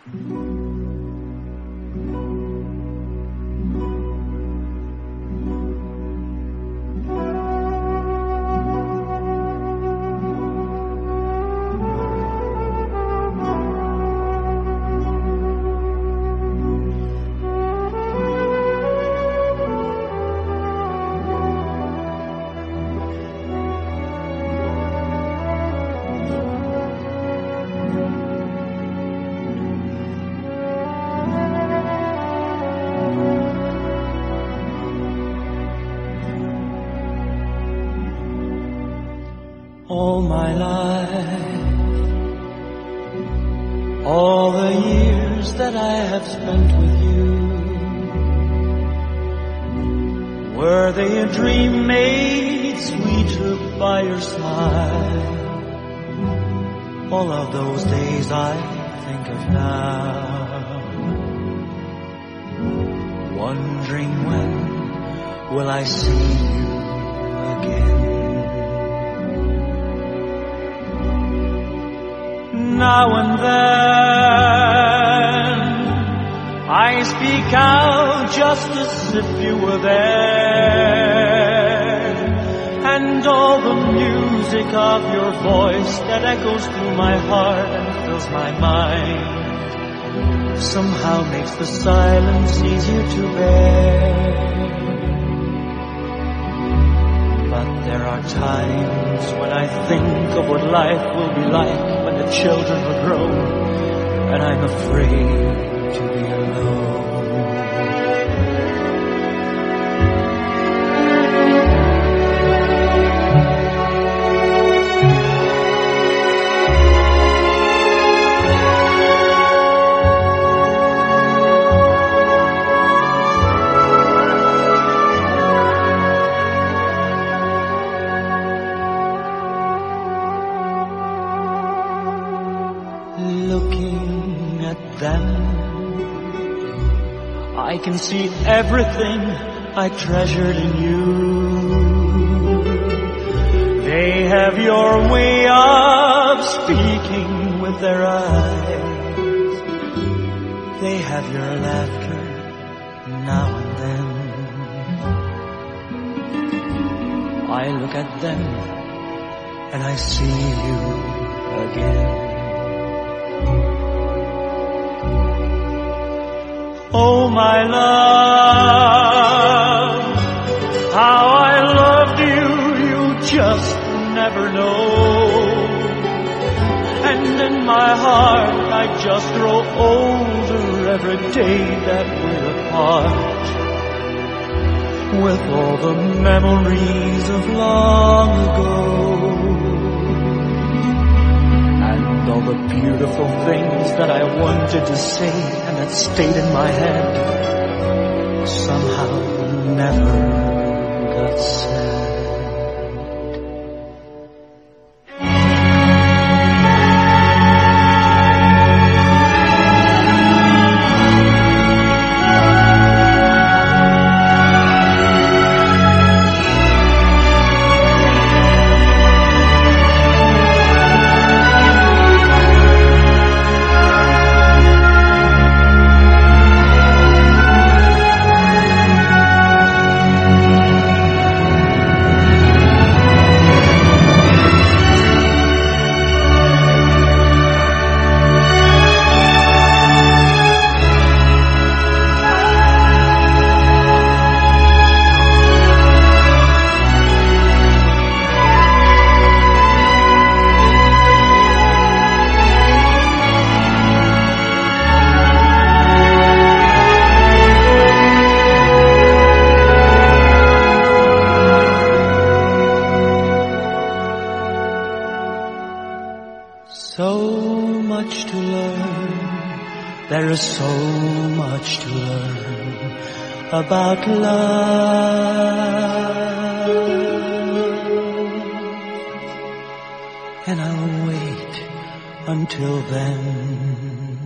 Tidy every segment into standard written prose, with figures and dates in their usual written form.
All my life, all the years that I have spent with you, were they a dream made sweeter by your smile? All of those days I think of now, wondering when will I see you again. Now and then I speak out just as if you were there, and all the music of your voice that echoes through my heart and fills my mind somehow makes the silence easier to bear. But there are times when I think of what life will be like when the children are grown, and I'm afraid to be alone. Looking at them, I can see everything I treasured in you. They have your way of speaking with their eyes. They have your laughter now and then. I look at them and I see you again. Oh, my love, how I loved you, you just never know. And in my heart, I just grow older every day that we're apart, with all the memories of long ago. All the beautiful things that I wanted to say and that stayed in my head somehow never got said. So much to learn, there is so much to learn about love. And I'll wait until then,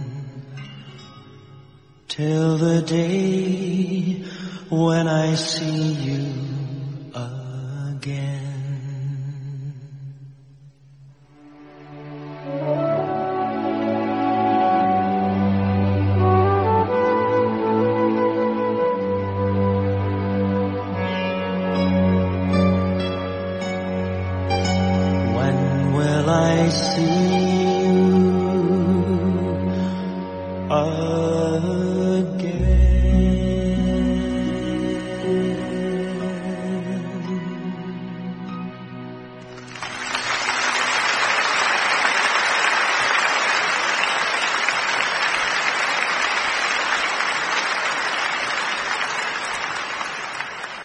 till the day when I see you again. I see.